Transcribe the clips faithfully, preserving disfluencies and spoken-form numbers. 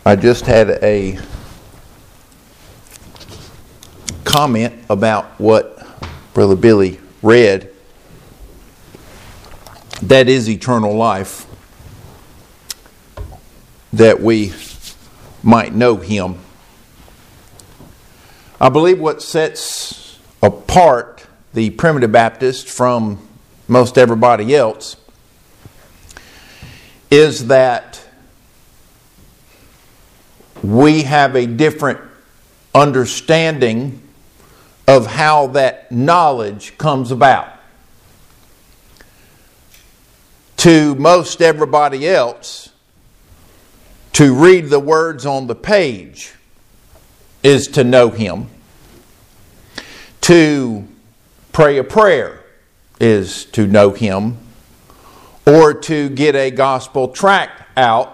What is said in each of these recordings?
I just had a comment about what Brother Billy read. That is eternal life, that we might know Him. I believe what sets apart the Primitive Baptist from most everybody else is that we have a different understanding of how that knowledge comes about. To most everybody else, to read the words on the page is to know Him. To pray a prayer is to know Him. Or to get a gospel tract out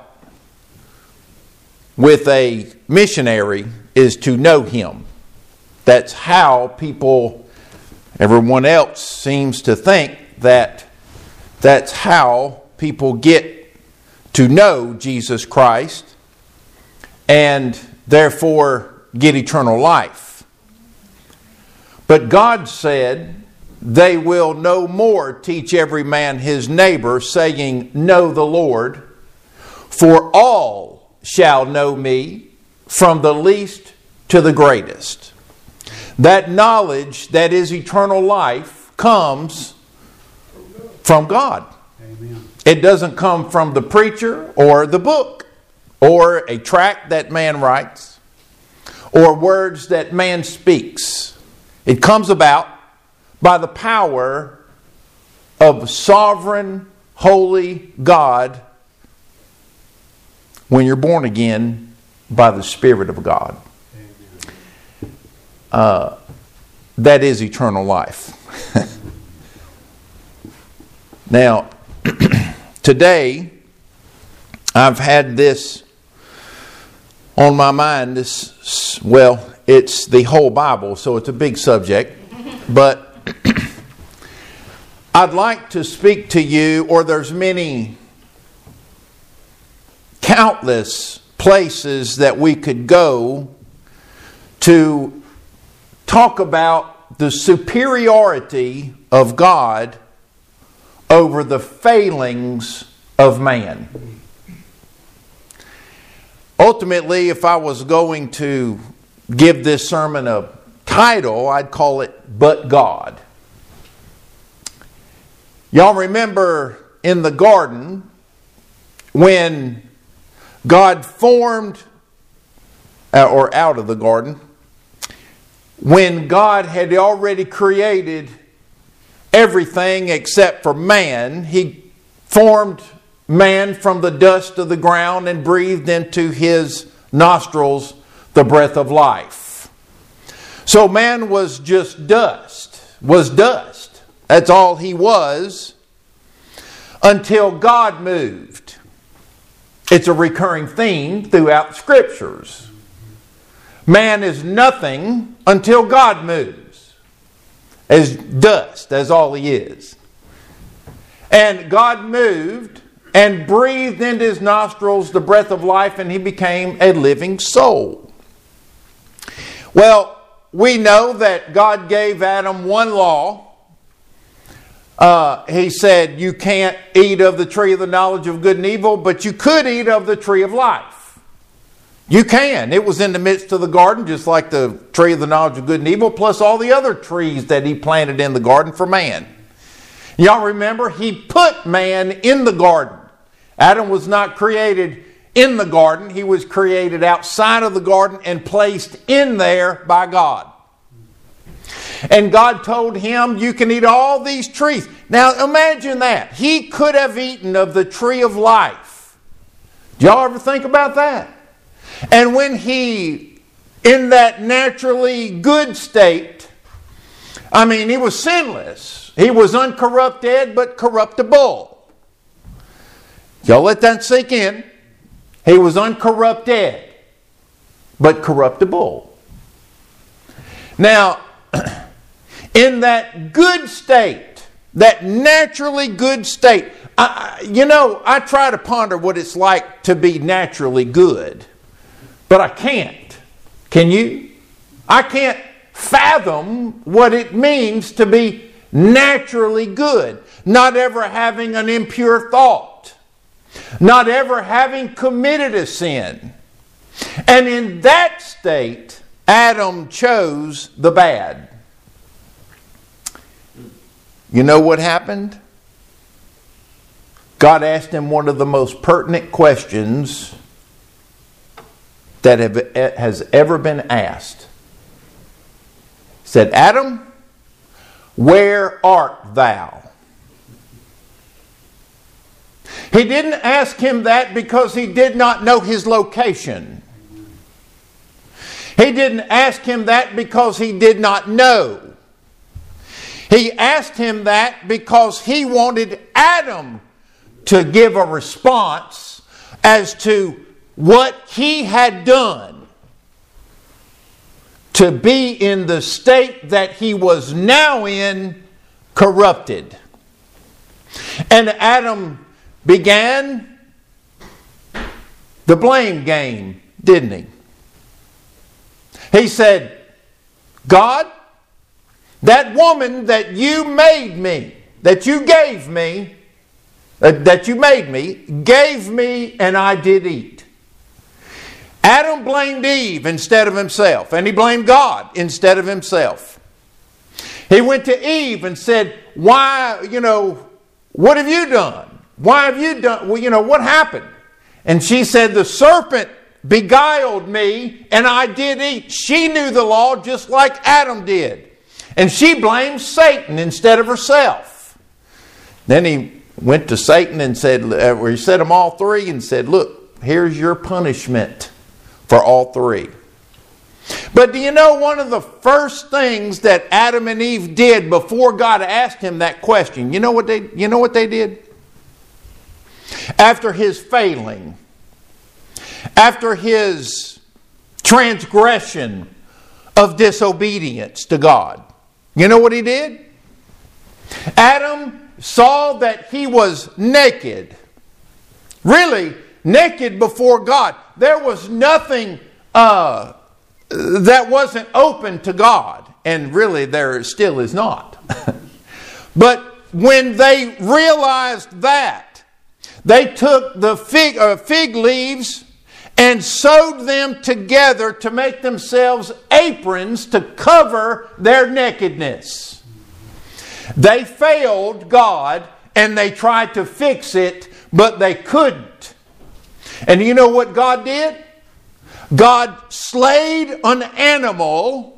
with a missionary is to know Him. That's how people, everyone else seems to think that that's how people get to know Jesus Christ and therefore get eternal life. But God said, they will no more teach every man his neighbor, saying, know the Lord, for all shall know me, from the least to the greatest. That knowledge that is eternal life comes from God. Amen. It doesn't come from the preacher or the book or a tract that man writes or words that man speaks. It comes about by the power of sovereign, holy God when you're born again by the Spirit of God. Uh, that is eternal life. Now, today, I've had this on my mind. This, well, it's the whole Bible, so it's a big subject. But I'd like to speak to you, or there's many, countless places that we could go to talk about the superiority of God over the failings of man. Ultimately, if I was going to give this sermon a title, I'd call it, But God. Y'all remember in the garden when God formed, or out of the garden, when God had already created everything except for man, He formed man from the dust of the ground and breathed into his nostrils the breath of life. So man was just dust, was dust. That's all he was until God moved. It's a recurring theme throughout the Scriptures. Man is nothing until God moves. As dust, that's all he is. And God moved and breathed into his nostrils the breath of life, and he became a living soul. Well, we know that God gave Adam one law. Uh, he said, you can't eat of the tree of the knowledge of good and evil, but you could eat of the tree of life. You can. It was in the midst of the garden, just like the tree of the knowledge of good and evil, plus all the other trees that He planted in the garden for man. Y'all remember, He put man in the garden. Adam was not created in the garden. He was created outside of the garden and placed in there by God. And God told him, you can eat all these trees. Now imagine that. He could have eaten of the tree of life. Do y'all ever think about that? And when he, in that naturally good state, I mean, he was sinless. He was uncorrupted but corruptible. Y'all let that sink in. He was uncorrupted but corruptible. Now, in that good state, that naturally good state, I, you know, I try to ponder what it's like to be naturally good. But I can't. Can you? I can't fathom what it means to be naturally good. Not ever having an impure thought. Not ever having committed a sin. And in that state, Adam chose the bad. You know what happened? God asked him one of the most pertinent questions that have, has ever been asked. He said, Adam, where art thou? He didn't ask him that because he did not know his location. He didn't ask him that because he did not know. He asked him that because he wanted Adam to give a response as to what he had done to be in the state that he was now in, corrupted. And Adam began the blame game, didn't he? He said, God, that woman that you made me, that you gave me, uh, that you made me, gave me and I did eat. Adam blamed Eve instead of himself, and he blamed God instead of himself. He went to Eve and said, why, you know, what have you done? Why have you done, well, you know, what happened? And she said, the serpent beguiled me and I did eat. She knew the law just like Adam did. And she blamed Satan instead of herself. Then he went to Satan and said, where he set them all three and said, look, here's your punishment for all three. But do you know one of the first things that Adam and Eve did before God asked him that question? You know what they, you know what they did? After his failing, after his transgression of disobedience to God, you know what he did? Adam saw that he was naked. Really, naked before God. There was nothing uh, that wasn't open to God. And really, there still is not. But when they realized that, they took the fig, uh, fig leaves and sewed them together to make themselves aprons to cover their nakedness. They failed God and they tried to fix it, but they couldn't. And you know what God did? God slayed an animal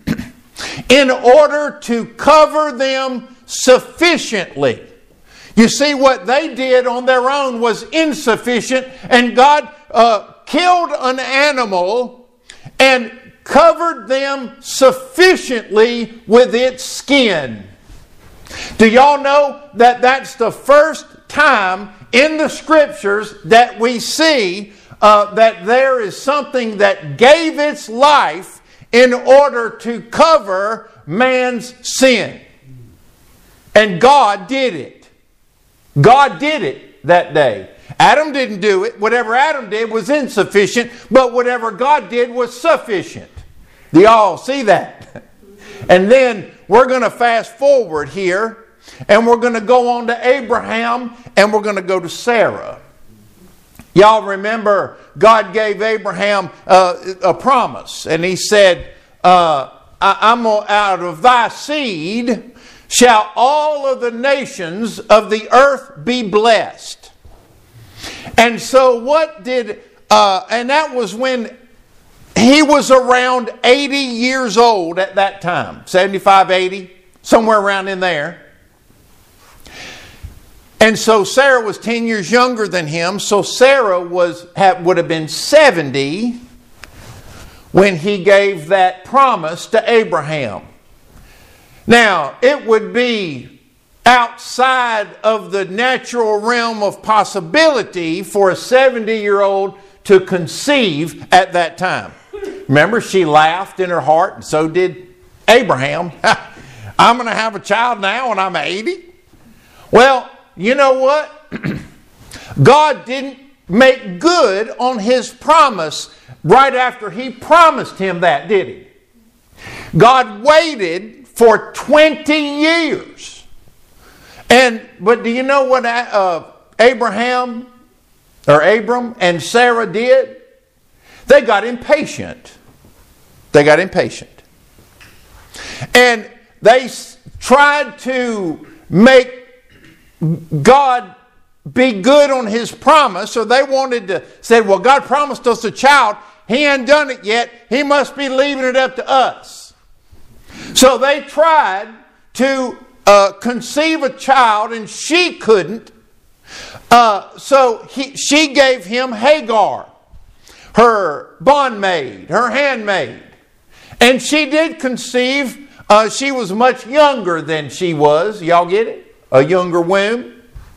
in order to cover them sufficiently. You see, what they did on their own was insufficient, and God uh, killed an animal and covered them sufficiently with its skin. Do y'all know that that's the first time in the Scriptures that we see uh, that there is something that gave its life in order to cover man's sin? And God did it. God did it that day. Adam didn't do it. Whatever Adam did was insufficient, but whatever God did was sufficient. Do y'all see that? And then we're going to fast forward here, and we're going to go on to Abraham, and we're going to go to Sarah. Y'all remember God gave Abraham uh, a promise, and he said, uh, I'm out of thy seed shall all of the nations of the earth be blessed. And so what did, uh, and that was when he was around eighty years old at that time, seventy-five, eighty, somewhere around in there. And so Sarah was ten years younger than him, so Sarah was have, would have been seventy when he gave that promise to Abraham. Now, it would be outside of the natural realm of possibility for a seventy-year-old to conceive at that time. Remember, she laughed in her heart, and so did Abraham. I'm going to have a child now, and I'm eighty. Well, you know what? God didn't make good on his promise right after he promised him that, did he? God waited for twenty years. And, but do you know what uh, Abraham or Abram and Sarah did? They got impatient. They got impatient. And they tried to make God be good on his promise. So they wanted to say, well, God promised us a child. He ain't done it yet. He must be leaving it up to us. So they tried to uh, conceive a child, and she couldn't. Uh, so he, she gave him Hagar, her bondmaid, her handmaid. And she did conceive. Uh, she was much younger than she was. Y'all get it? A younger womb.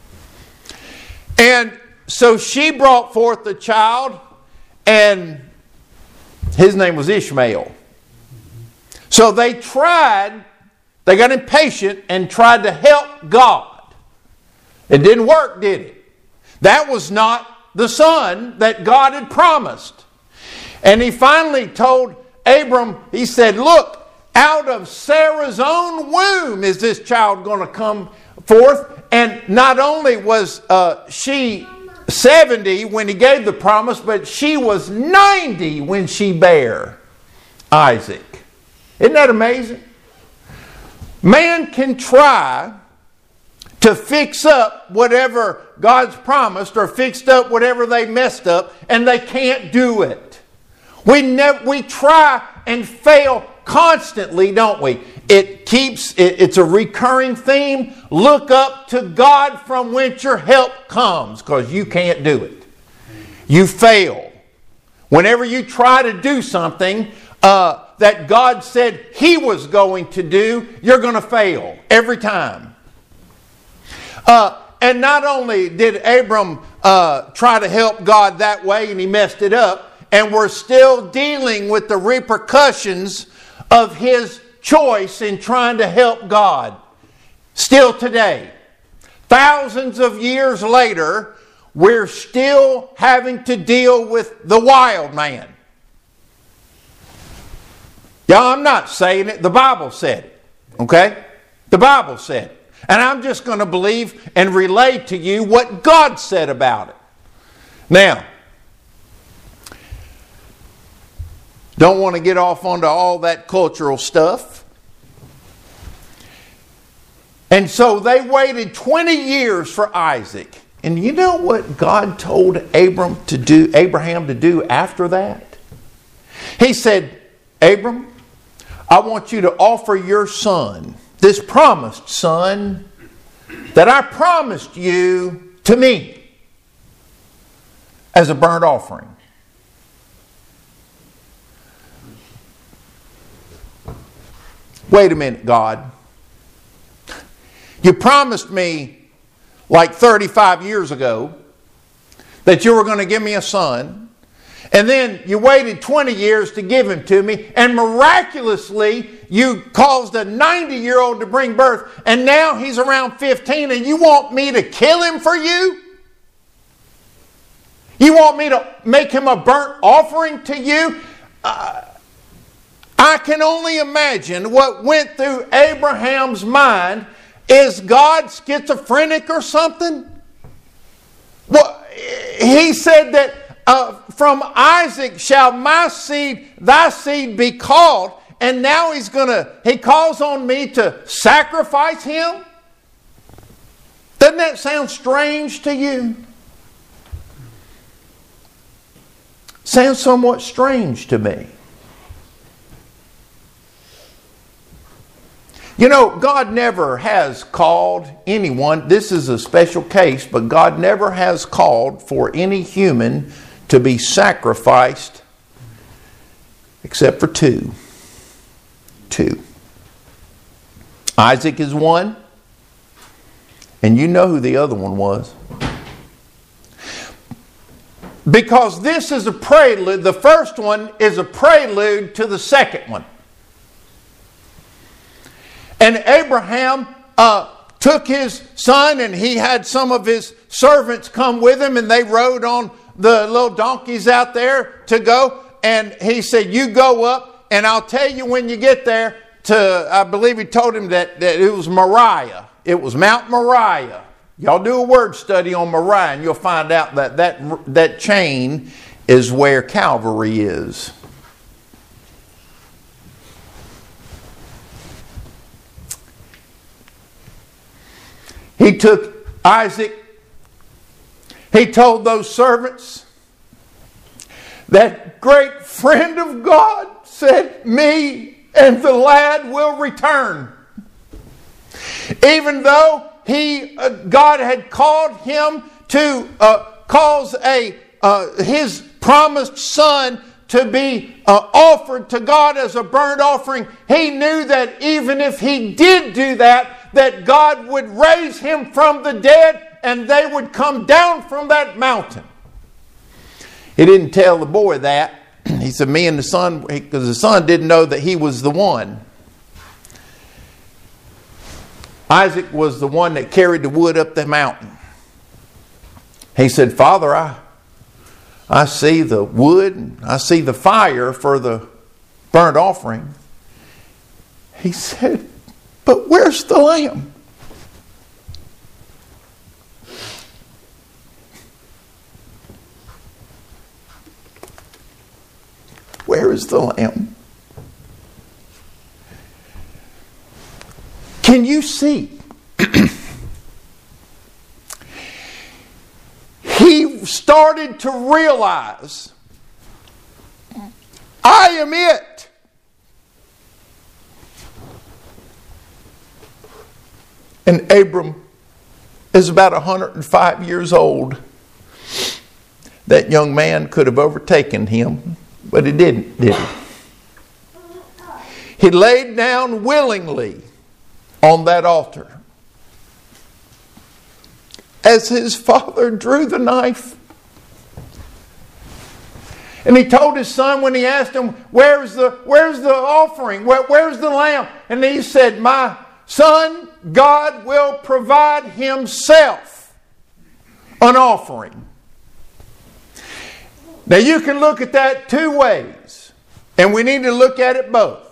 And so she brought forth the child, and his name was Ishmael. So they tried, they got impatient and tried to help God. It didn't work, did it? That was not the son that God had promised. And he finally told Abram, he said, look, out of Sarah's own womb is this child going to come forth. And not only was uh, she seventy when he gave the promise, but she was ninety when she bare Isaac. Isn't that amazing? Man can try to fix up whatever God's promised or fixed up whatever they messed up, and they can't do it. We never, we try and fail constantly, don't we? It keeps, it, it's a recurring theme. Look up to God from whence your help comes, because you can't do it. You fail. Whenever you try to do something uh, that God said He was going to do, you're going to fail every time. Uh, and not only did Abram uh, try to help God that way, and he messed it up, and we're still dealing with the repercussions of his choice in trying to help God. Still today, thousands of years later, we're still having to deal with the wild man. Yeah, I'm not saying it. The Bible said it. Okay? The Bible said it. And I'm just going to believe and relay to you what God said about it. Now, don't want to get off onto all that cultural stuff. And so they waited twenty years for Isaac. And you know what God told Abram to do, Abraham to do after that? He said, Abram, I want you to offer your son, this promised son that I promised you, to me as a burnt offering. Wait a minute, God. You promised me like thirty-five years ago that you were going to give me a son. And then you waited twenty years to give him to me. And miraculously, you caused a ninety-year-old to bring birth. And now he's around fifteen, and you want me to kill him for you? You want me to make him a burnt offering to you? Uh, I can only imagine what went through Abraham's mind. Is God schizophrenic or something? Well, he said that uh, from Isaac shall my seed, thy seed be called. And now he's going to, he calls on me to sacrifice him? Doesn't that sound strange to you? Sounds somewhat strange to me. You know, God never has called anyone, this is a special case, but God never has called for any human to be sacrificed except for two. Two. Isaac is one, and you know who the other one was. Because this is a prelude, the first one is a prelude to the second one. And Abraham uh, took his son, and he had some of his servants come with him, and they rode on the little donkeys out there to go. And he said, you go up and I'll tell you when you get there to, I believe he told him that, that it was Moriah. It was Mount Moriah. Y'all do a word study on Moriah and you'll find out that that, that chain is where Calvary is. He took Isaac. He told those servants, that great friend of God said, me and the lad will return. Even though he, uh, God had called him to uh, cause a uh, his promised son to be uh, offered to God as a burnt offering, he knew that even if he did do that, that God would raise him from the dead and they would come down from that mountain. He didn't tell the boy that. He said, me and the son, because the son didn't know that he was the one. Isaac was the one that carried the wood up the mountain. He said, Father, I, I see the wood, I see the fire for the burnt offering. He said, but where's the lamb? Where is the lamb? Can you see? He started to realize, I am it. And Abram is about one hundred five years old. That young man could have overtaken him, but he didn't, did he? He laid down willingly on that altar. As his father drew the knife. And he told his son when he asked him, where's the, where's the offering? Where, where's the lamb? And he said, my son, God will provide himself an offering. Now you can look at that two ways. And we need to look at it both.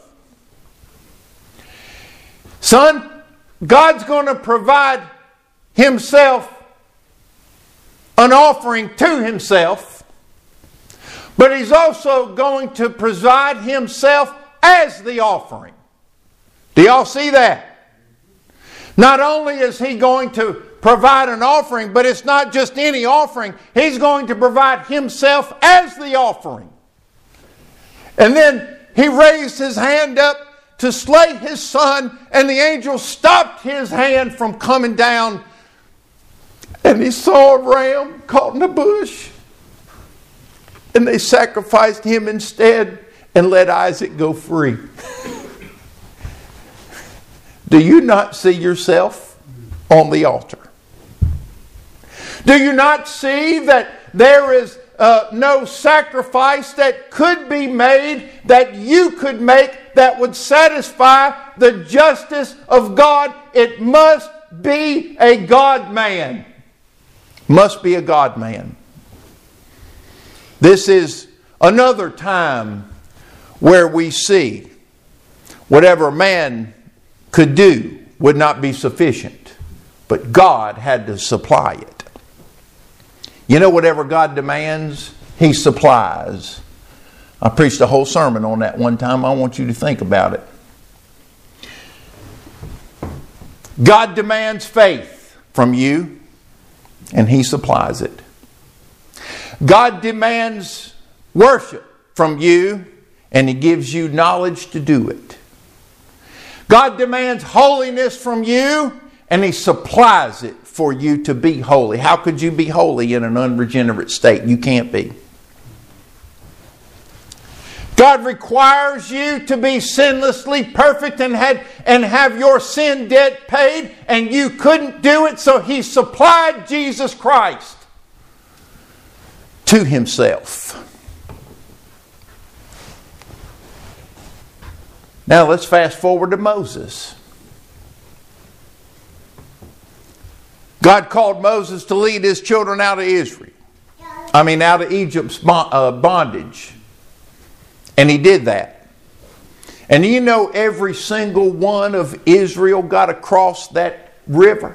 Son, God's going to provide himself an offering to himself. But he's also going to provide himself as the offering. Do y'all see that? Not only is he going to provide an offering, but it's not just any offering. He's going to provide himself as the offering. And then he raised his hand up to slay his son, and the angel stopped his hand from coming down. And he saw a ram caught in a bush. And they sacrificed him instead and let Isaac go free. Do you not see yourself on the altar? Do you not see that there is uh, no sacrifice that could be made, that you could make, that would satisfy the justice of God? It must be a God-man. Must be a God-man. This is another time where we see whatever man could do would not be sufficient, but God had to supply it. You know, whatever God demands, He supplies. I preached a whole sermon on that one time. I want you to think about it. God demands faith from you, and He supplies it. God demands worship from you, and He gives you knowledge to do it. God demands holiness from you, and He supplies it for you to be holy. How could you be holy in an unregenerate state? You can't be. God requires you to be sinlessly perfect and, had, and have your sin debt paid, and you couldn't do it, so He supplied Jesus Christ to Himself. Now let's fast forward to Moses. God called Moses to lead his children out of Israel. I mean, out of Egypt's bondage. And he did that. And you know, every single one of Israel got across that river.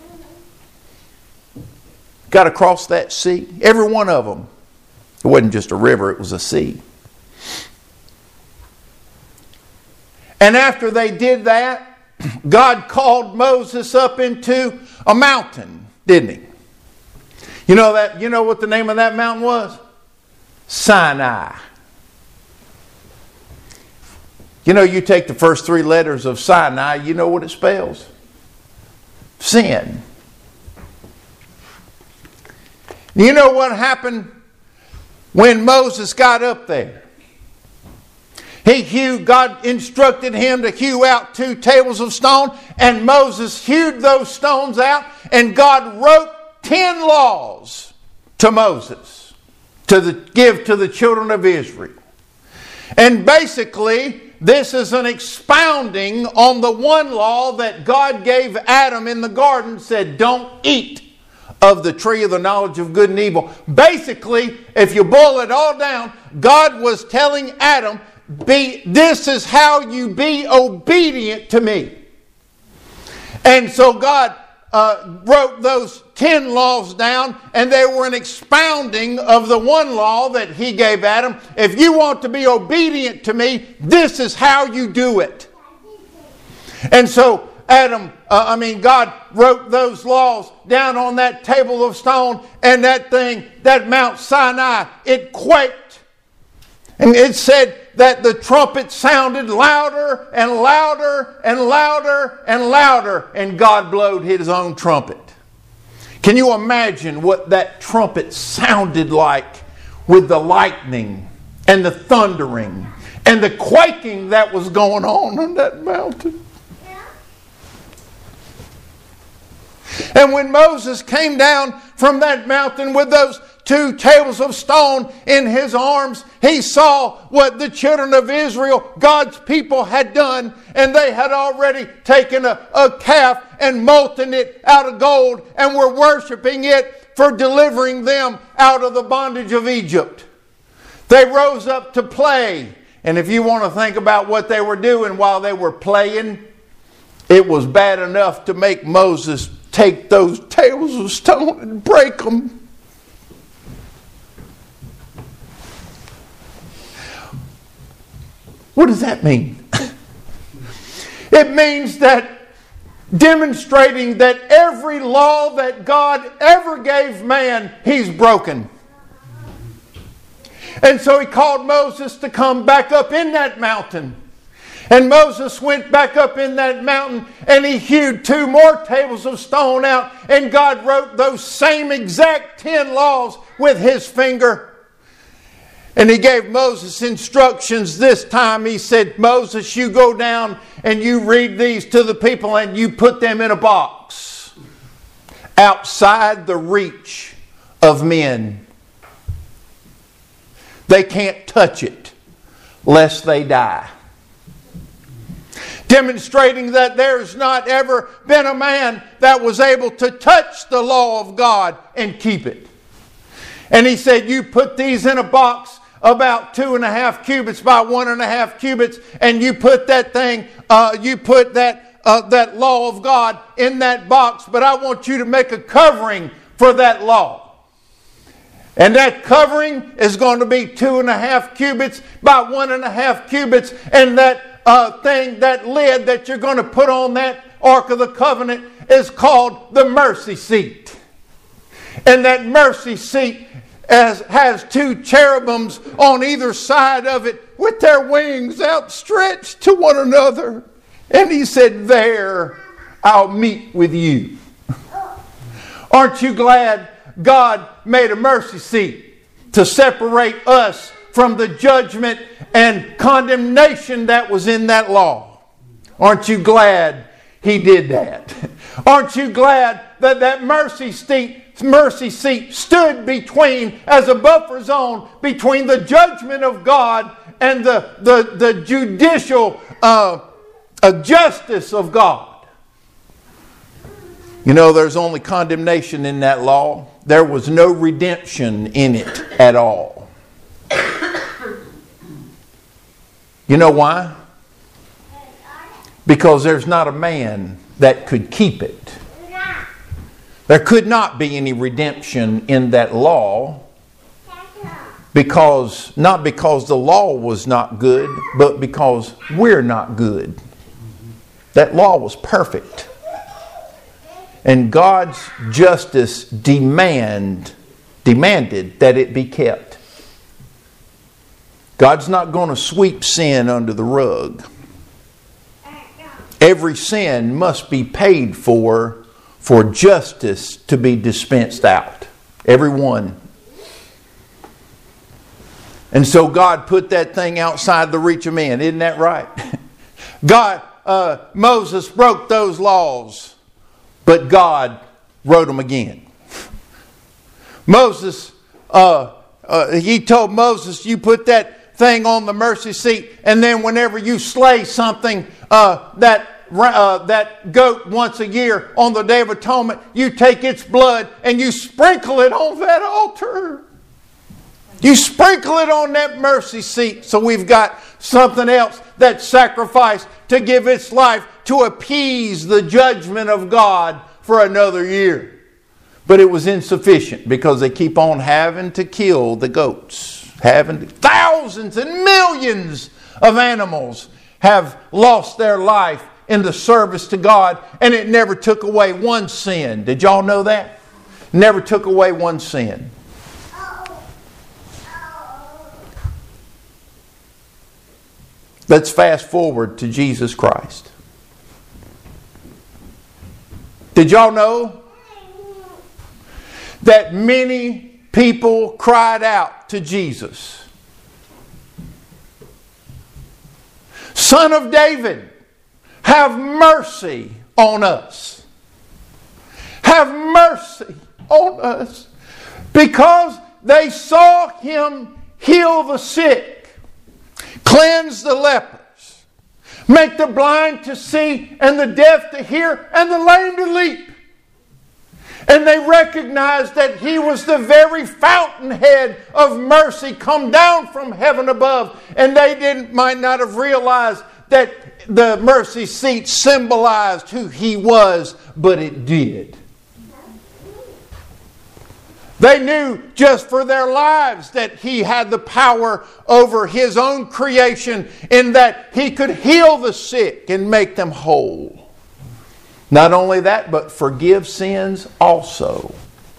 Got across that sea. Every one of them. It wasn't just a river, it was a sea. And after they did that, God called Moses up into a mountain, didn't he? You know that, you know what the name of that mountain was? Sinai. You know, you take the first three letters of Sinai, you know what it spells? Sin. You know what happened when Moses got up there? He hewed, God instructed him to hew out two tables of stone, and Moses hewed those stones out, and God wrote ten laws to Moses to the, give to the children of Israel. And basically, this is an expounding on the one law that God gave Adam in the garden, said, don't eat of the tree of the knowledge of good and evil. Basically, if you boil it all down, God was telling Adam, Be, this is how you be obedient to me. And so God uh, wrote those ten laws down, and they were an expounding of the one law that he gave Adam. If you want to be obedient to me, this is how you do it. And so Adam, uh, I mean God wrote those laws down on that table of stone, and that thing, that Mount Sinai, it quaked. And it said that the trumpet sounded louder and louder and louder and louder, and God blowed his own trumpet. Can you imagine what that trumpet sounded like with the lightning and the thundering and the quaking that was going on on that mountain? And when Moses came down from that mountain with those two tables of stone in his arms, he saw what the children of Israel, God's people, had done. And they had already taken a, a calf and molten it out of gold and were worshiping it for delivering them out of the bondage of Egypt. They rose up to play. And if you want to think about what they were doing while they were playing, it was bad enough to make Moses take those tables of stone and break them. What does that mean? It means that demonstrating that every law that God ever gave man, he's broken. And so he called Moses to come back up in that mountain. And Moses went back up in that mountain, and he hewed two more tables of stone out, and God wrote those same exact ten laws with his finger. And he gave Moses instructions this time. He said, Moses, you go down and you read these to the people and you put them in a box outside the reach of men. They can't touch it lest they die. Demonstrating that there's not ever been a man that was able to touch the law of God and keep it. And he said, you put these in a box about two and a half cubits by one and a half cubits, and you put that thing, uh, you put that uh, that law of God in that box, but I want you to make a covering for that law. And that covering is going to be two and a half cubits by one and a half cubits, and that uh, thing, that lid that you're going to put on that Ark of the Covenant is called the mercy seat. And that mercy seat As has two cherubims on either side of it with their wings outstretched to one another. And he said, there I'll meet with you. Aren't you glad God made a mercy seat to separate us from the judgment and condemnation that was in that law? Aren't you glad he did that? Aren't you glad that that mercy seat mercy seat stood between, as a buffer zone between the judgment of God and the, the, the judicial uh, uh, justice of God? You know, there's only condemnation in that law. there was no redemption in it at all. You know why? Because there's not a man that could keep it. There could not be any redemption in that law, because not because the law was not good, but because we're not good. That law was perfect. And God's justice demand, demanded that it be kept. God's not going to sweep sin under the rug. Every sin must be paid for for justice to be dispensed out. Every one. And so God put that thing outside the reach of man. Isn't that right? God, uh, Moses broke those laws, but God wrote them again. Moses, uh, uh, he told Moses, you put that thing on the mercy seat, and then whenever you slay something, uh, that uh, that goat once a year on the Day of Atonement, you take its blood and you sprinkle it on that altar. You sprinkle it on that mercy seat. So we've got something else that's sacrificed to give its life to appease the judgment of God for another year. But it was insufficient because they keep on having to kill the goats. Having to, thousands and millions of animals have lost their life in the service to God, and it never took away one sin. Did y'all know that? Never took away one sin. Let's fast forward to Jesus Christ. Did y'all know that many people cried out to Jesus? Son of David, have mercy on us. Have mercy on us. Because they saw Him heal the sick, cleanse the lepers, make the blind to see, and the deaf to hear, and the lame to leap. And they recognized that He was the very fountainhead of mercy come down from heaven above. And they didn't might not have realized that the mercy seat symbolized who He was, but it did. They knew just for their lives that He had the power over His own creation, in that He could heal the sick and make them whole. Not only that, but forgive sins also.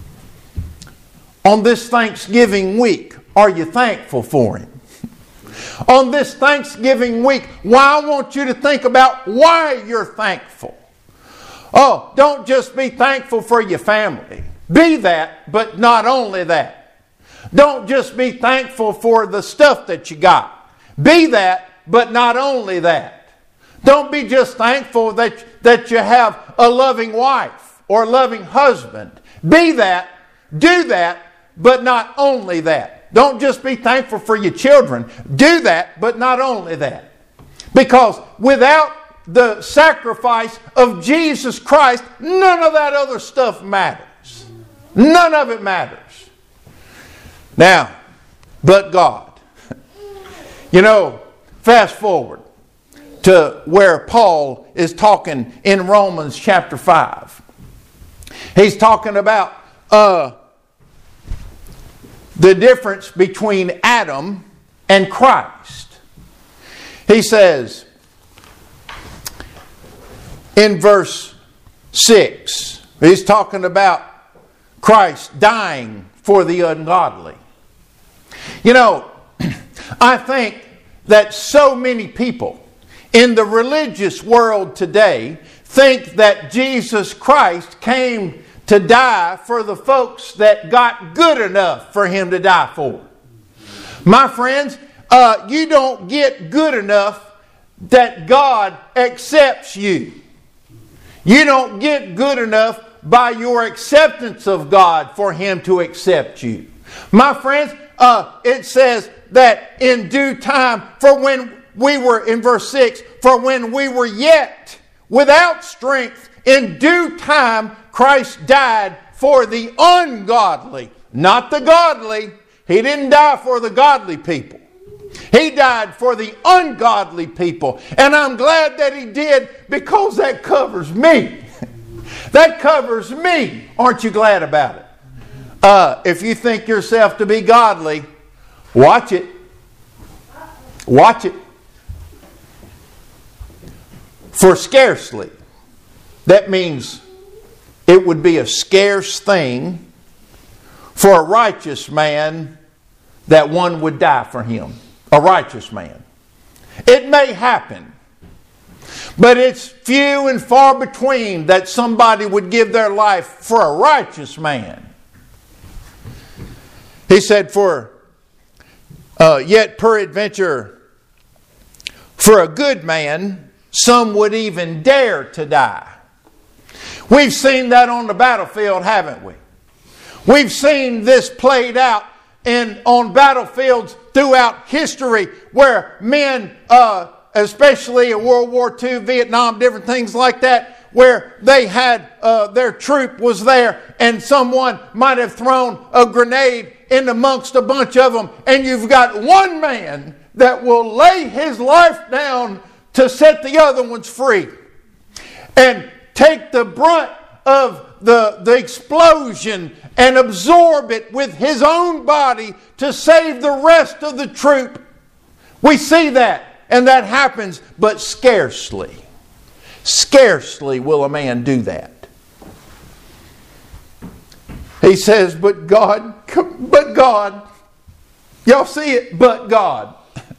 On this Thanksgiving week, are you thankful for Him? On this Thanksgiving week, well, I want you to think about why you're thankful. Oh, don't just be thankful for your family. Be that, but not only that. Don't just be thankful for the stuff that you got. Be that, but not only that. Don't be just thankful that, that you have a loving wife or a loving husband. Be that, do that, but not only that. Don't just be thankful for your children. Do that, but not only that. Because without the sacrifice of Jesus Christ, none of that other stuff matters. None of it matters. Now, but God. You know, fast forward to where Paul is talking in Romans chapter five. He's talking about uh, the difference between Adam and Christ. He says in verse six, he's talking about Christ dying for the ungodly. You know, I think that so many people in the religious world today think that Jesus Christ came to die for the folks that got good enough for Him to die for. My friends, uh, you don't get good enough that God accepts you. You don't get good enough by your acceptance of God for Him to accept you. My friends, uh, it says that in due time, for when we were, in verse six, for when we were yet without strength, in due time Christ died for the ungodly, not the godly. He didn't die for the godly people. He died for the ungodly people. And I'm glad that He did, because that covers me. That covers me. Aren't you glad about it? Uh, if you think yourself to be godly, watch it. Watch it. For scarcely. That means it would be a scarce thing for a righteous man that one would die for him. A righteous man. It may happen, but it's few and far between that somebody would give their life for a righteous man. He said, for uh, yet peradventure, for a good man, some would even dare to die. We've seen that on the battlefield, haven't we? We've seen this played out in on battlefields throughout history, where men, uh, especially in World War Two, Vietnam, different things like that, where they had uh, their troop was there, and someone might have thrown a grenade in amongst a bunch of them, and you've got one man that will lay his life down to set the other ones free, and take the brunt of the, the explosion and absorb it with his own body to save the rest of the troop. We see that, and that happens, but scarcely, scarcely will a man do that. He says, but God, but God, y'all see it, but God.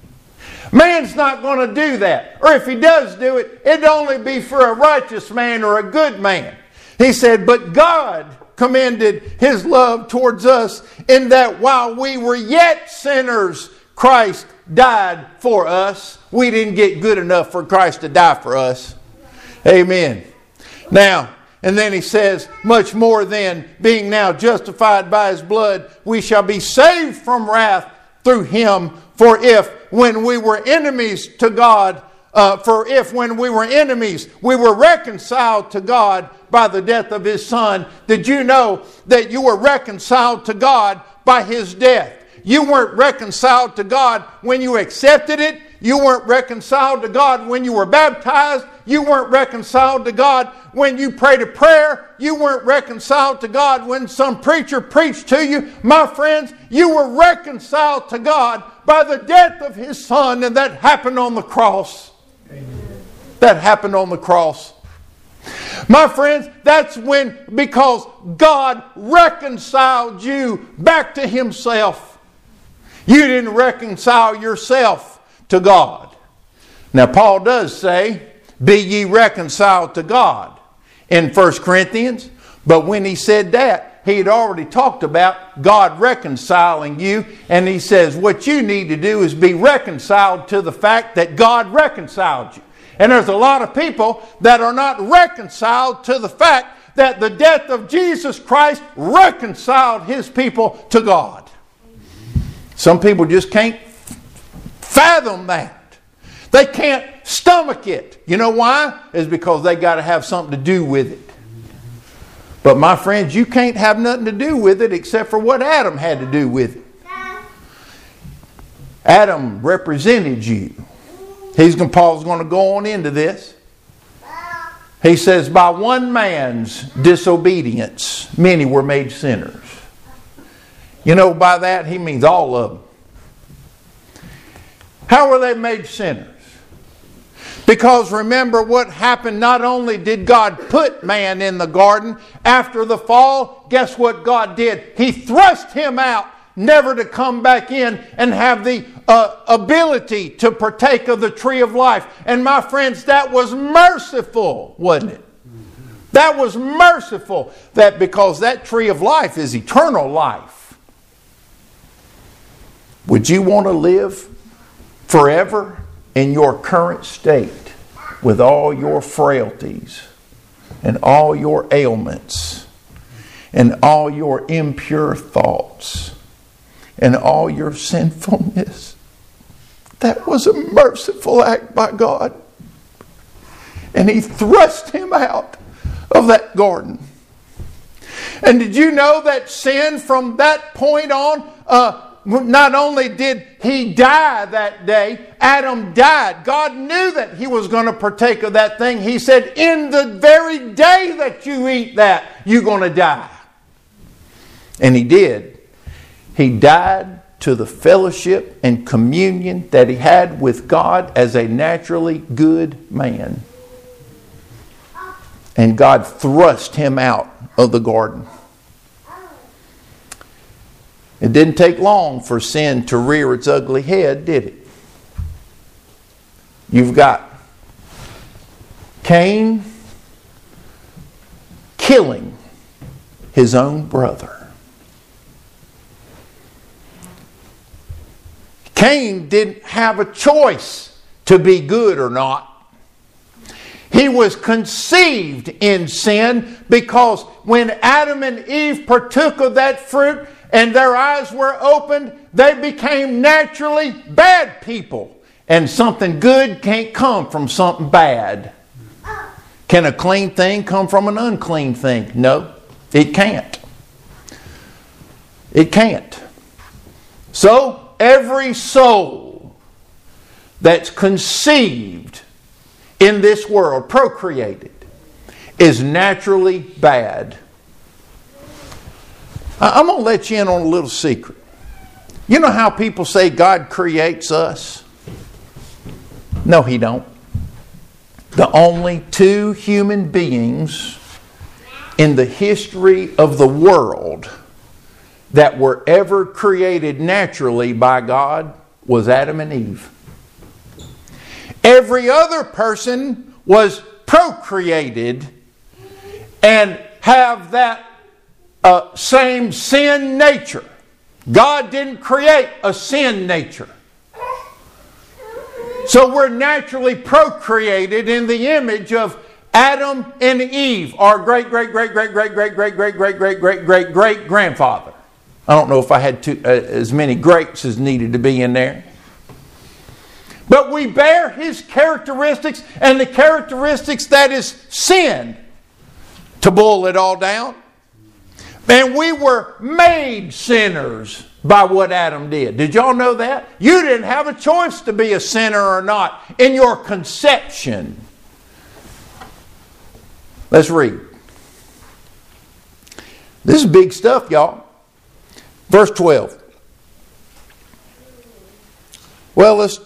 Man's not going to do that. Or if he does do it, it'd only be for a righteous man or a good man. He said, but God commended His love towards us in that while we were yet sinners, Christ died for us. We didn't get good enough for Christ to die for us. Amen. Now, and then he says, much more then, being now justified by His blood, we shall be saved from wrath through Him. For if when we were enemies to God, uh, for if when we were enemies, we were reconciled to God by the death of His Son, did you know that you were reconciled to God by His death? You weren't reconciled to God when you accepted it. You weren't reconciled to God when you were baptized. You weren't reconciled to God when you prayed a prayer. You weren't reconciled to God when some preacher preached to you. My friends, you were reconciled to God by the death of His Son, and that happened on the cross. Amen. That happened on the cross. My friends, that's when, because God reconciled you back to Himself. You didn't reconcile yourself to God. Now, Paul does say, be ye reconciled to God in First Corinthians. But when he said that, he had already talked about God reconciling you. And he says, what you need to do is be reconciled to the fact that God reconciled you. And there's a lot of people that are not reconciled to the fact that the death of Jesus Christ reconciled His people to God. Some people just can't fathom that. They can't stomach it. You know why? It's because they got to have something to do with it. But my friends, you can't have nothing to do with it except for what Adam had to do with it. Adam represented you. He's going, Paul's going to go on into this. He says, by one man's disobedience, many were made sinners. You know, by that he means all of them. How were they made sinners? Because remember what happened. Not only did God put man in the garden, after the fall, guess what God did? He thrust him out, never to come back in and have the uh, ability to partake of the tree of life. And my friends, that was merciful, wasn't it? That was merciful. That because that tree of life is eternal life. Would you want to live forever in your current state with all your frailties and all your ailments and all your impure thoughts and all your sinfulness? That was a merciful act by God. And He thrust him out of that garden. And did you know that sin from that point on, uh, not only did he die that day, Adam died. God knew that he was going to partake of that thing. He said, in the very day that you eat that, you're going to die. And he did. He died to the fellowship and communion that he had with God as a naturally good man. And God thrust him out of the garden. It didn't take long for sin to rear its ugly head, did it? You've got Cain killing his own brother. Cain didn't have a choice to be good or not. He was conceived in sin because when Adam and Eve partook of that fruit and their eyes were opened, they became naturally bad people. And something good can't come from something bad. Can a clean thing come from an unclean thing? No, it can't. It can't. So, every soul that's conceived in this world, procreated, is naturally bad. I'm going to let you in on a little secret. You know how people say God creates us? No, He don't. The only two human beings in the history of the world that were ever created naturally by God was Adam and Eve. Every other person was procreated and have that uh, same sin nature. God didn't create a sin nature. So we're naturally procreated in the image of Adam and Eve, our great, great, great, great, great, great, great, great, great, great, great, great, great grandfather. I don't know if I had two, uh, as many greats as needed to be in there. But we bear his characteristics, and the characteristics that is sin. To boil it all down. And we were made sinners by what Adam did. Did y'all know that? You didn't have a choice to be a sinner or not in your conception. Let's read. This is big stuff, y'all. Verse twelve. Well, let's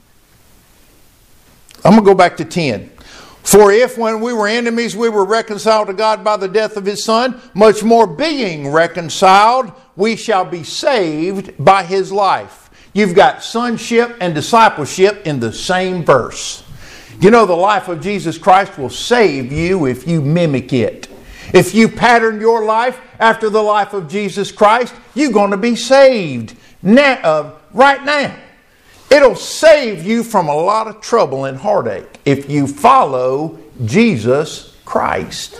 I'm going to go back to ten. For if when we were enemies we were reconciled to God by the death of His Son, much more being reconciled, we shall be saved by His life. You've got sonship and discipleship in the same verse. You know, the life of Jesus Christ will save you if you mimic it. If you pattern your life after the life of Jesus Christ, you're going to be saved now, uh, right now. It'll save you from a lot of trouble and heartache if you follow Jesus Christ.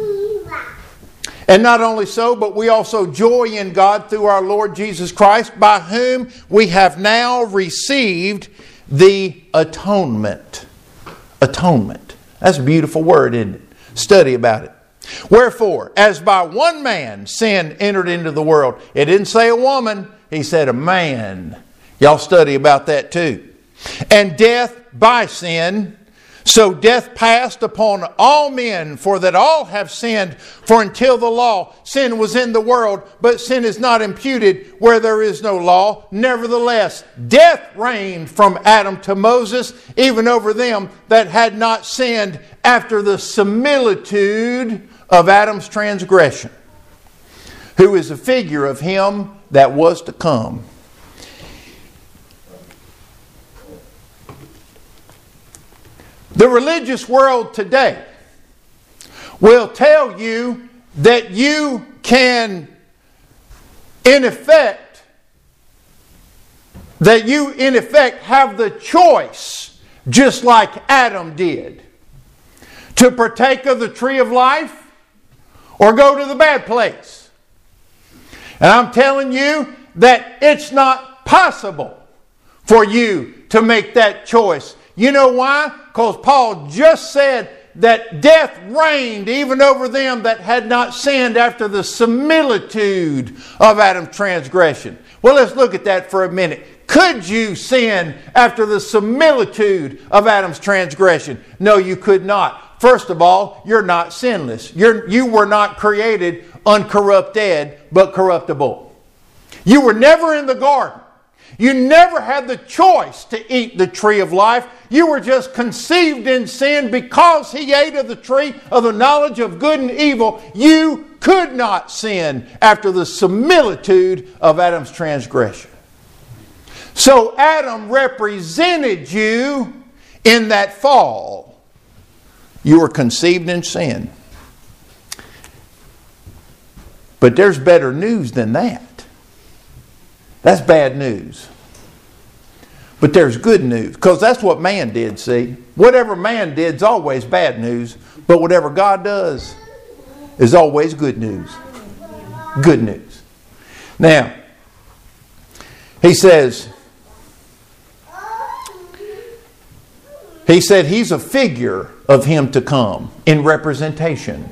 And not only so, but we also joy in God through our Lord Jesus Christ, by whom we have now received the atonement. Atonement. That's a beautiful word, isn't it? Study about it. Wherefore, as by one man sin entered into the world. It didn't say a woman, he said a man. Y'all study about that too. And death by sin. So death passed upon all men, for that all have sinned. For until the law, sin was in the world, but sin is not imputed where there is no law. Nevertheless, death reigned from Adam to Moses, even over them that had not sinned, after the similitude of Adam's transgression, who is a figure of him that was to come. The religious world today will tell you that you can, in effect, that you, in effect, have the choice, just like Adam did, to partake of the tree of life or go to the bad place. And I'm telling you that it's not possible for you to make that choice. You know why? Because Paul just said that death reigned even over them that had not sinned after the similitude of Adam's transgression. Well, let's look at that for a minute. Could you sin after the similitude of Adam's transgression? No, you could not. First of all, you're not sinless. You're, you were not created uncorrupted, but corruptible. You were never in the garden. You never had the choice to eat the tree of life. You were just conceived in sin because He ate of the tree of the knowledge of good and evil. You could not sin after the similitude of Adam's transgression. So Adam represented you in that fall. You were conceived in sin. But there's better news than that. That's bad news. But there's good news. Because that's what man did, see. Whatever man did is always bad news. But whatever God does is always good news. Good news. Now, he says, he said he's a figure of Him to come in representation.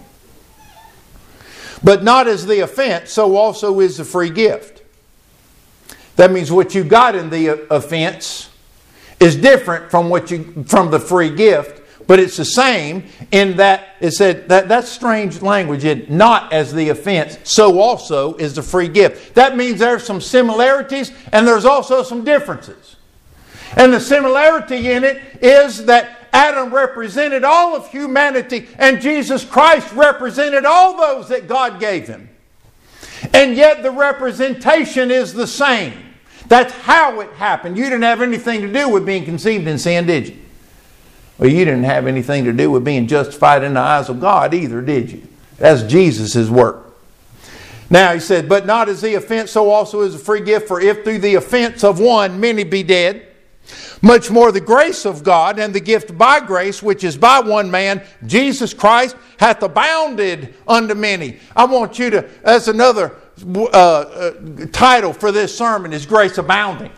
But not as the offense, so also is the free gift. That means what you got in the offense is different from what you from the free gift, but it's the same in that it said that that's strange language. It not as the offense, so also is the free gift. That means there's some similarities and there's also some differences. And the similarity in it is that Adam represented all of humanity and Jesus Christ represented all those that God gave Him. And yet the representation is the same. That's how it happened. You didn't have anything to do with being conceived in sin, did you? Well, you didn't have anything to do with being justified in the eyes of God either, did you? That's Jesus' work. Now he said, but not as the offense, so also is a free gift. For if through the offense of one many be dead, much more the grace of God and the gift by grace, which is by one man, Jesus Christ, hath abounded unto many. I want you to, that's another uh, uh, title for this sermon, is Grace Abounding.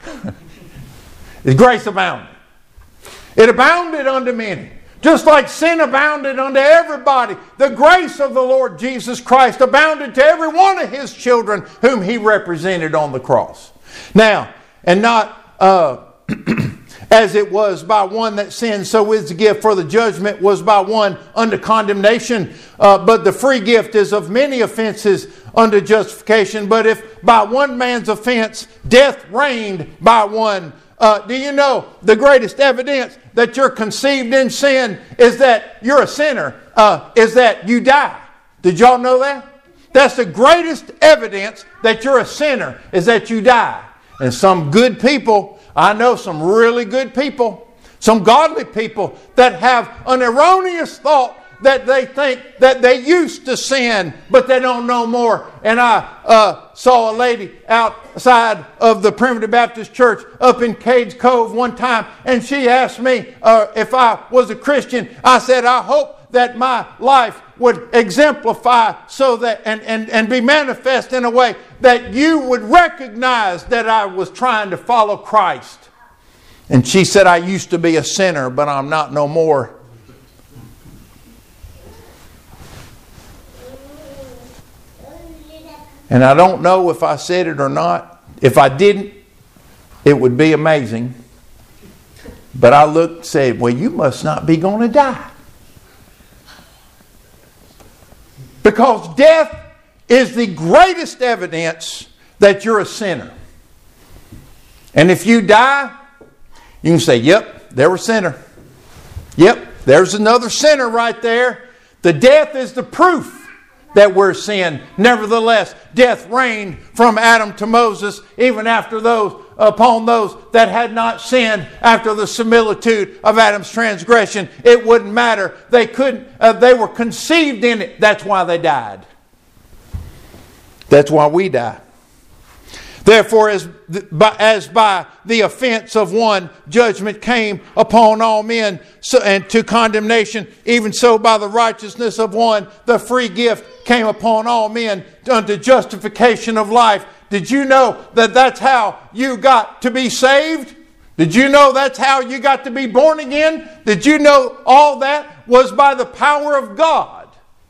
Is Grace Abounding. It abounded unto many. Just like sin abounded unto everybody, the grace of the Lord Jesus Christ abounded to every one of His children whom He represented on the cross. Now, and not... Uh, as it was by one that sinned, so is the gift. For the judgment was by one unto condemnation, uh, but the free gift is of many offenses unto justification. But if by one man's offense death reigned by one, uh, do you know the greatest evidence that you're conceived in sin is that you're a sinner, uh, is that you die. Did y'all know that? That's the greatest evidence that you're a sinner, is that you die. And some good people, I know some really good people, some godly people that have an erroneous thought that they think that they used to sin, but they don't know more. And I uh, saw a lady outside of the Primitive Baptist Church up in Cades Cove one time, and she asked me uh, if I was a Christian. I said, I hope that my life would exemplify so that and, and, and be manifest in a way that you would recognize that I was trying to follow Christ. And she said, I used to be a sinner, but I'm not no more. And I don't know if I said it or not. If I didn't, it would be amazing. But I looked and said, well, you must not be going to die. Because death is the greatest evidence that you're a sinner. And if you die, you can say, yep, there was a sinner. Yep, there's another sinner right there. The death is the proof that we're sin. Nevertheless, death reigned from Adam to Moses, even after those upon those that had not sinned after the similitude of Adam's transgression. It wouldn't matter. They couldn't. Uh, they were conceived in it. That's why they died. That's why we die. Therefore, as, as by the offense of one, judgment came upon all men so, and to condemnation, even so by the righteousness of one, the free gift came upon all men unto justification of life. Did you know that that's how you got to be saved? Did you know that's how you got to be born again? Did you know all that was by the power of God?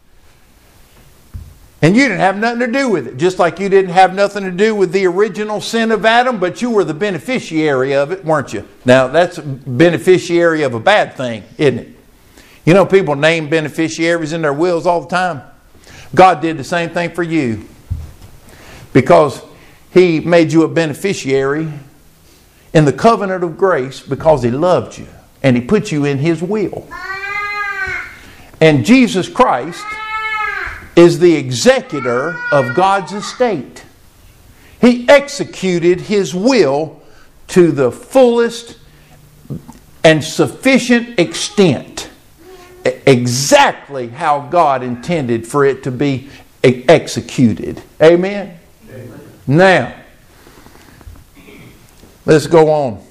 And you didn't have nothing to do with it. Just like you didn't have nothing to do with the original sin of Adam, but you were the beneficiary of it, weren't you? Now, that's a beneficiary of a bad thing, isn't it? You know, people name beneficiaries in their wills all the time. God did the same thing for you. Because He made you a beneficiary in the covenant of grace because He loved you. And He put you in His will. And Jesus Christ is the executor of God's estate. He executed His will to the fullest and sufficient extent. Exactly how God intended for it to be executed. Amen? Amen. Now, let's go on.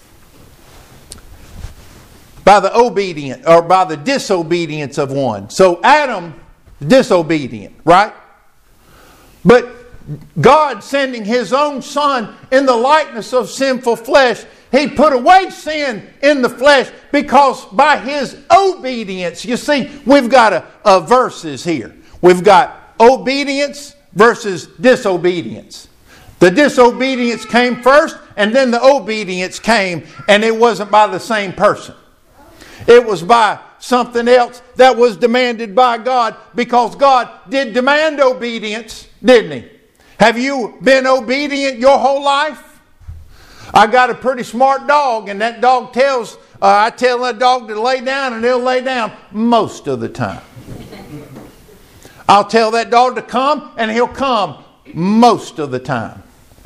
By the obedient or by the disobedience of one. So Adam, disobedient, right? But God sending His own Son in the likeness of sinful flesh, He put away sin in the flesh because by His obedience, you see, we've got a, a verses here. We've got obedience versus disobedience. The disobedience came first and then the obedience came, and it wasn't by the same person. It was by something else that was demanded by God, because God did demand obedience, didn't He? Have you been obedient your whole life? I got a pretty smart dog, and that dog tells, uh, I tell that dog to lay down, and he'll lay down most of the time. I'll tell that dog to come, and he'll come most of the time.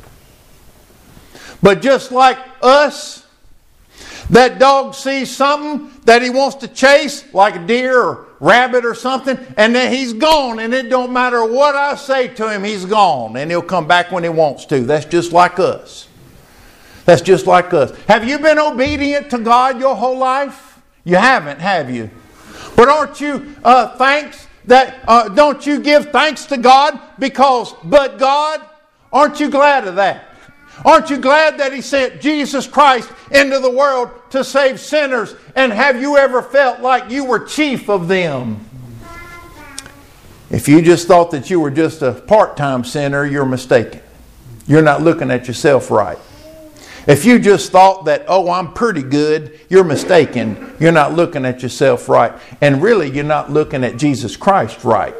But just like us, that dog sees something that he wants to chase, like a deer or rabbit or something, and then he's gone, and it don't matter what I say to him, he's gone, and he'll come back when he wants to. That's just like us. That's just like us. Have you been obedient to God your whole life? You haven't, have you? But aren't you uh, thanks that uh, don't you give thanks to God because but God? Aren't you glad of that? Aren't you glad that He sent Jesus Christ into the world to save sinners? And have you ever felt like you were chief of them? If you just thought that you were just a part-time sinner, you're mistaken. You're not looking at yourself right. If you just thought that, oh, I'm pretty good, you're mistaken. You're not looking at yourself right. And really, you're not looking at Jesus Christ right.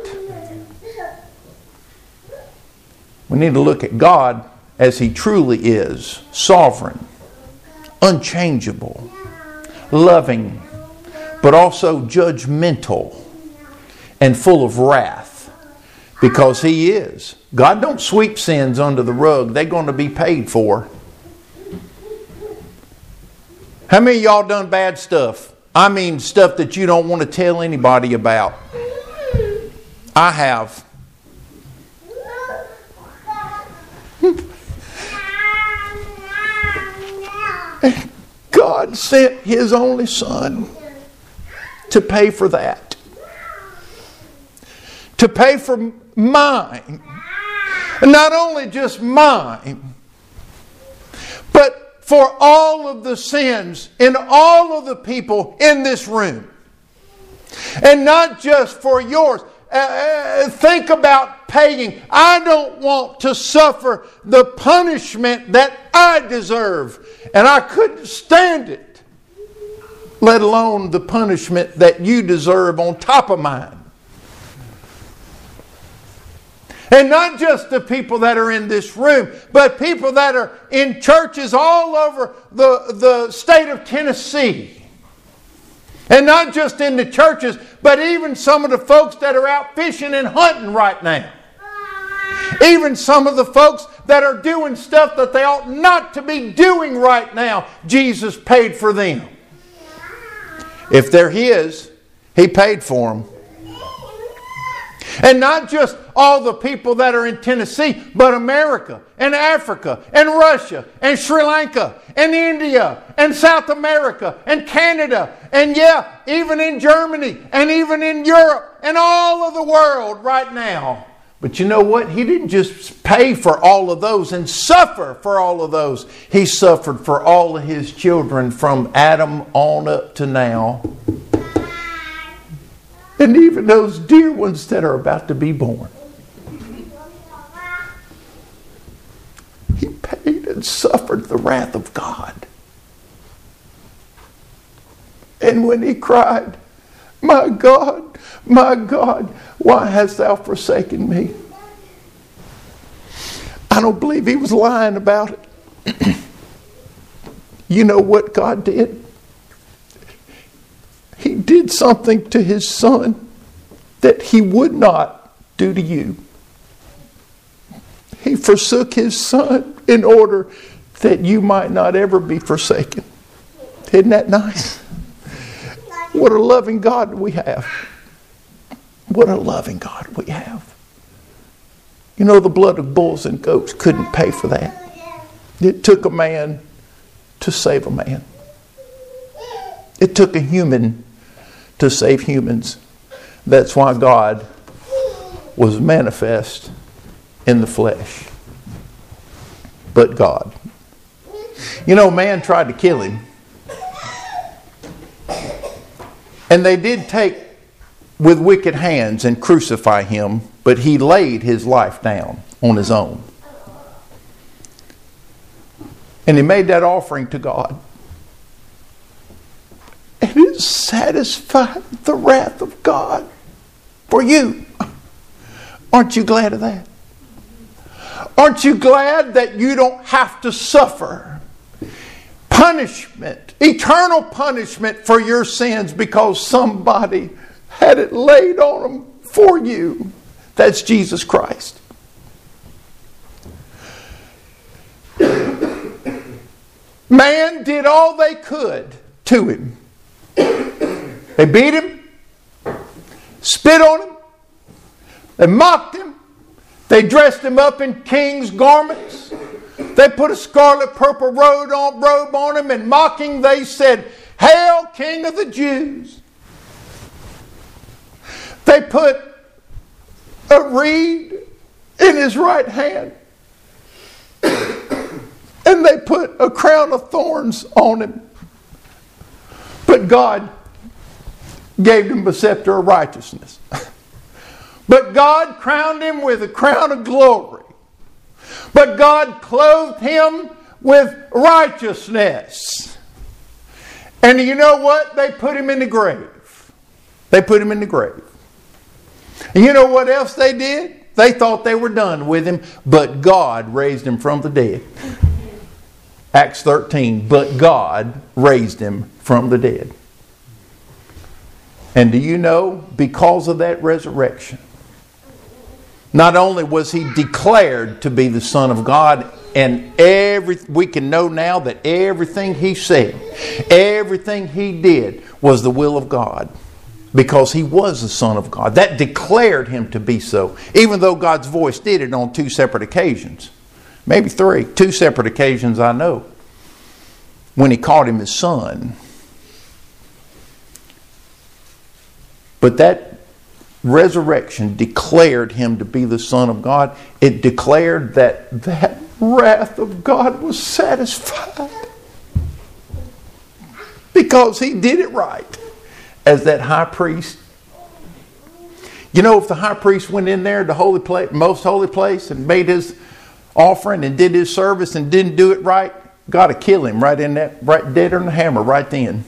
We need to look at God as He truly is, sovereign, unchangeable, loving, but also judgmental and full of wrath, because He is. God don't sweep sins under the rug. They're going to be paid for. How many of y'all done bad stuff? I mean stuff that you don't want to tell anybody about. I have. God sent His only Son to pay for that. To pay for mine. And not only just mine, but for all of the sins in all of the people in this room. And not just for yours. Uh, think about paying. I don't want to suffer the punishment that I deserve. And I couldn't stand it. Let alone the punishment that you deserve on top of mine. And not just the people that are in this room, but people that are in churches all over the, the state of Tennessee. And not just in the churches, but even some of the folks that are out fishing and hunting right now. Even some of the folks that are doing stuff that they ought not to be doing right now, Jesus paid for them. If they're His, He paid for them. And not just all the people that are in Tennessee, but America and Africa and Russia and Sri Lanka and India and South America and Canada and yeah, even in Germany and even in Europe and all of the world right now. But you know what? He didn't just pay for all of those and suffer for all of those. He suffered for all of His children from Adam on up to now. And even those dear ones that are about to be born. He paid and suffered the wrath of God. And when He cried, "My God, my God, why hast thou forsaken me?" I don't believe He was lying about it. You know what God did? He did something to His Son that He would not do to you. He forsook His Son in order that you might not ever be forsaken. Isn't that nice? What a loving God we have. What a loving God we have. You know, the blood of bulls and goats couldn't pay for that. It took a man to save a man. It took a human to save humans. That's why God was manifest in the flesh. But God. You know, man tried to kill Him. And they did take with wicked hands and crucify Him, but He laid His life down on His own. And He made that offering to God. And it satisfied the wrath of God for you. Aren't you glad of that? Aren't you glad that you don't have to suffer punishment, eternal punishment for your sins because somebody had it laid on them for you? That's Jesus Christ. Man did all they could to Him. They beat Him, spit on Him, they mocked Him, they dressed Him up in king's garments, they put a scarlet purple robe on, robe on Him, and mocking they said, "Hail, King of the Jews." They put a reed in His right hand, and they put a crown of thorns on Him. But God gave Him a scepter of righteousness. But God crowned Him with a crown of glory. But God clothed Him with righteousness. And you know what? They put Him in the grave. They put Him in the grave. And you know what else they did? They thought they were done with Him, but God raised Him from the dead. Acts thirteen, but God raised Him from the dead. And do you know, because of that resurrection, not only was He declared to be the Son of God, and every we can know now that everything He said, everything He did was the will of God, because He was the Son of God. That declared Him to be so, even though God's voice did it on two separate occasions. Maybe three. Two separate occasions I know. When He called Him His Son. But that resurrection declared Him to be the Son of God. It declared that that wrath of God was satisfied. Because He did it right. As that high priest. You know, if the high priest went in there, the holy place, most holy place, and made his offering and did his service and didn't do it right, God would kill him right in that, right dead on the hammer, right then.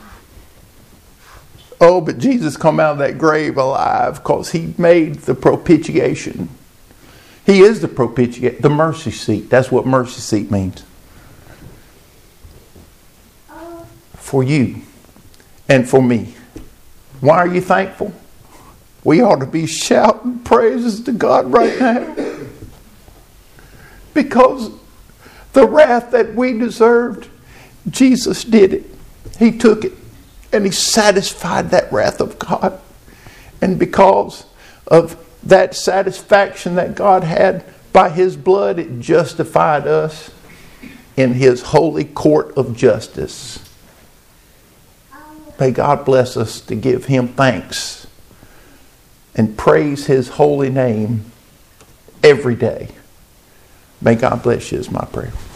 Oh, but Jesus come out of that grave alive because He made the propitiation. He is the propitiation, the mercy seat. That's what mercy seat means. For you and for me. Why are you thankful? We ought to be shouting praises to God right now. Because the wrath that we deserved, Jesus did it. He took it. And He satisfied that wrath of God. And because of that satisfaction that God had by His blood, it justified us in His holy court of justice. May God bless us to give Him thanks and praise His holy name every day. May God bless you is my prayer.